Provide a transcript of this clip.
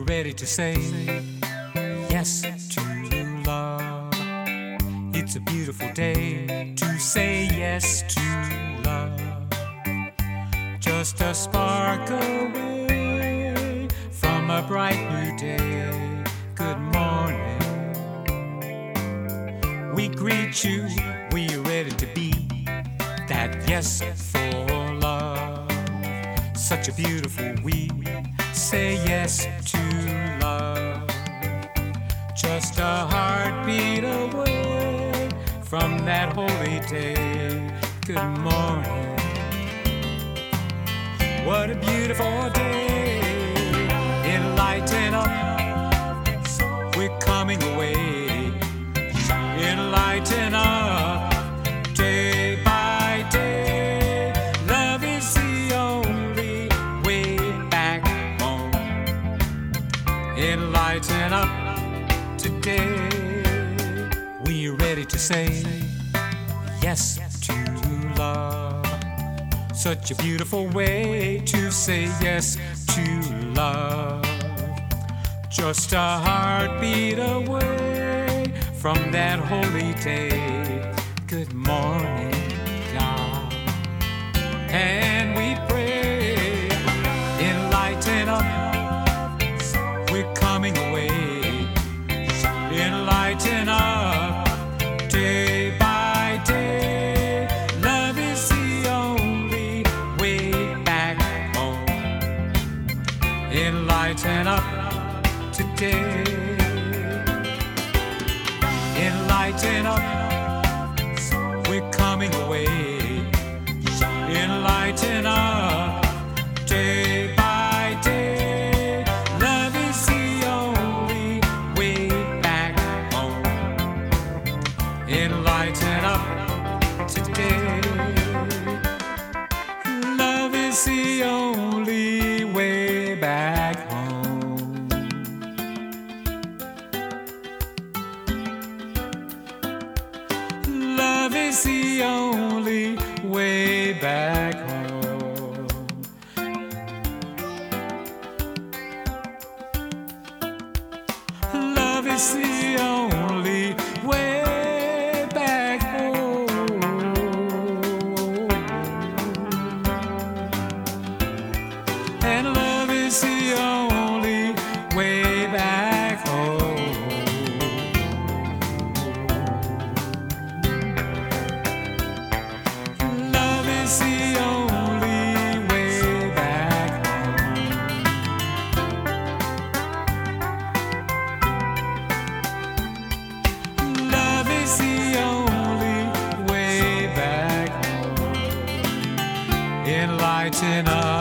ready to say yes to love. It's a beautiful day to say yes to love. Just a spark away from a bright new day. Good morning. We greet you, we are ready to be that yes for love. Such a beautiful we say yes to love. Just a heartbeat away from that holy day. Good morning. What a beautiful day. Enlighten up. We're coming away. Enlighten up. Day by day. Love is the only way back home. Enlighten up today. We're ready to say yes to love. Such a beautiful way to say yes to love. Just a heartbeat away from that holy day. Good morning, God. And we pray, enlighten up. We're coming away. Enlighten up day by day. Love is the only way back home. Enlighten up today. Enlighten up. We're coming away. Enlighten up day by day. Love is the only way back home. Enlighten up today. Love is the only way back home. Love is the only way back home. Love is the only way back home. And love is the only way back home. Love is the only way back home. Love is the only way back home. Enlighten us.